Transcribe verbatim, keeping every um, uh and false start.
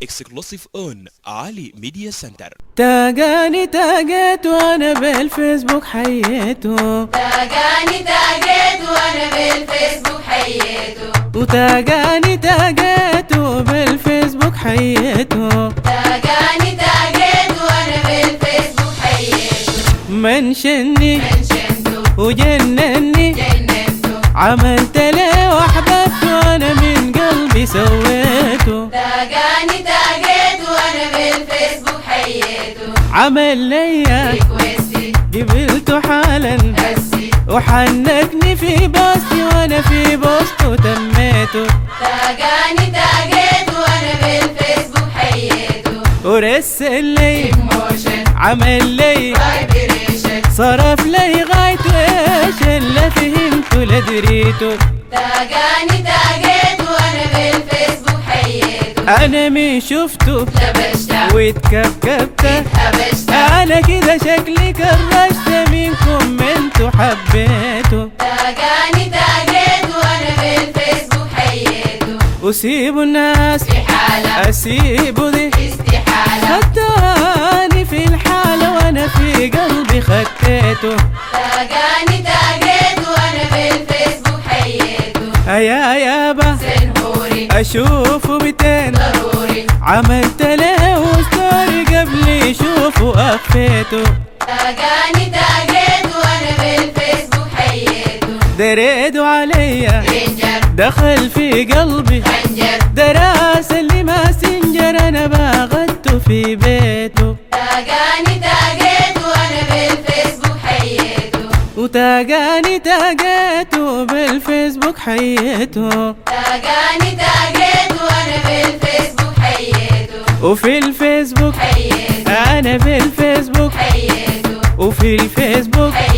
اكسكلوسيف اون علي ميديا سنتر. تاقاني تاقيت وانا بالفيسبوك حييته، تاقاني تاقيت وانا بالفيسبوك حييته، وتاقاني تاقيت بالفيسبوك حييته، تاقاني تاقيت وانا بالفيسبوك حييته، منشني منشنته وجنني جننته، عملت له وحببته وانا من قلبي سويته، تاقاني تاقيت وانا بالفيسبوك حييته، عمل ليا ريكويستي قبلته حالا هسي، وحنكني في بوستي وانا في بوسته تميته، تاقاني تاقيت وانا بالفيسبوك حييته، ورسل لي ايموشن عمل لي فايبريشن، صرف لي غايته ايش اللي فهمته لدريته، تاقاني تاقيت وانا بالفيسبوك حييته، انا مين شفته لبشته واتكبكبته، اتهبشته، انا كده شكلي كرشت منكم انتو حبيته، تاقاني تاقيت وانا بالفيسبوك حييته، وسيبوا الناس في حالة اسيبوا دي استحالة، خدتاني في الحالة وانا في قلبي خديته، تاقاني تاقيت وانا بالفيسبوك حييته، يا يابا سنهوري اشوفه ميتين ضروري، عملت له ستوري قبل يشوفه اخفيته، تاقاني تاقيت وانا بالفيسبوك حييته، دريدوا عليا رينجر دخل في قلبي خنجر، دراس اللي ما سنجر انا باغدته في بيته، تاقاني تاقيت وانا بالفيسبوك حييته، وتاقاني تاقيته بالفيسبوك حييته، تاقاني تاقيت وانا بالفيسبوك حييته، وفي الفيسبوك حييته، انا في الفيسبوك حييته، وفي الفيسبوك